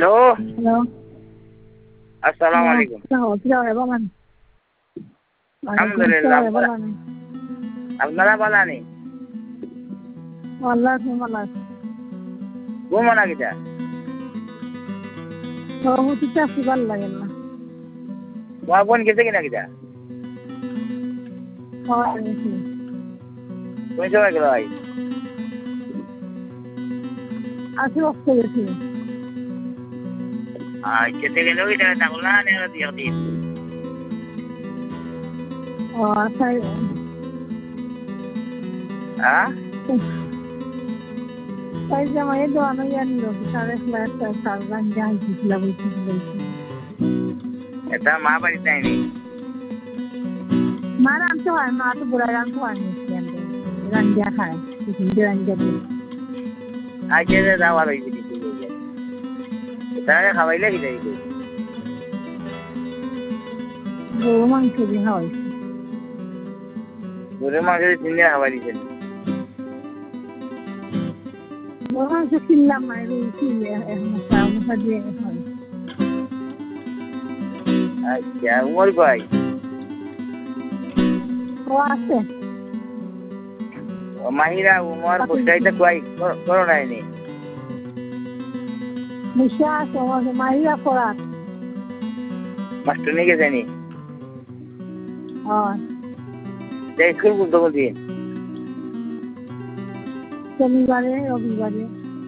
hello hello अस्सलाम वालेकुम क्या है बाबा अल्हम्दुलिल्लाह আপনারা ভালো আছেন والله والله ঘুমনা কিটা তো মুতিটা কি ভালো লাগে না কোন গেছে কিনা কিটা হয় কোন সময় গেল ভাই আসি বসতে গেছি কেটে গেল ওইটা তাহলে না নেওয়া দিয়ে দিন ও আচ্ছা হ্যাঁ তাই যে আমার এই দোকানে জানি লোক সাড়ে ফ্ল্যাট সারগান যাই ছিল বলছি এটা মা বাড়ি যায়নি মার আনতে হয় মা তো বুড়া আনতে হয় রান্না খায় কিন্তু রান্না দিই আজকে যে যাওয়ার হয়েছে তাহলে খাওয়াইলে কি যাই গরু মাংস দিয়ে খাওয়াই গরুর মাংস 3 দিন খাওয়াই দিয়েছেন গরু মাংস কিনলাম না মশা দিয়ে খাওয়াই আচ্ছা উমর ভাই ও আছে মাহিরা উমর বসাইতে কই করো নাইনি মিশা আছে মাইয়া পড়া মাস্টার নিয়ে গেছেনি হয় স্কুল বলতে দিন শনিবারে রবিবারে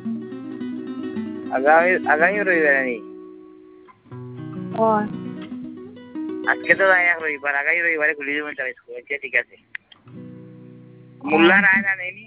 আগামী রবিবারে নেই হয় আজকে তো যাই না রবিবার আগামী রবিবারে খুলে দেবেন তার স্কুল ঠিক আছে মোল্লার আয় না নেই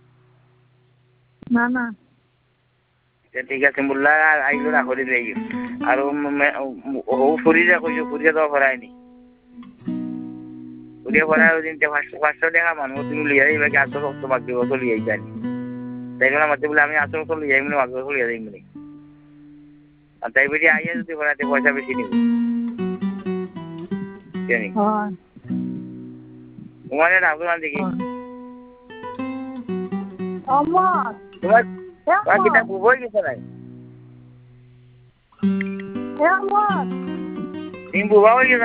না না ঠিক আছে মোল্লার আইলো না করে দেই আর ও ফুরিয়া কইছো ফুরিয়া তো ভরায়নি ফুরিয়া ভরায় ওই দিন 500 টাকা মানুষ তুমি লিয়ে যাইবা কি আসো তো বাকি কত লিয়ে যাই তাই না মতে বলে আমি আসো তো লিয়ে যাই বাকি কত লিয়ে যাই মানে আর তাই বেটি আইয়া যদি ভরাতে পয়সা বেশি নিব জানি হয় তোমাদের আগুন দেখি আমার তোমার কিটা বুবই গেছে নাই আমার তুমি বুবা হয়ে গেছে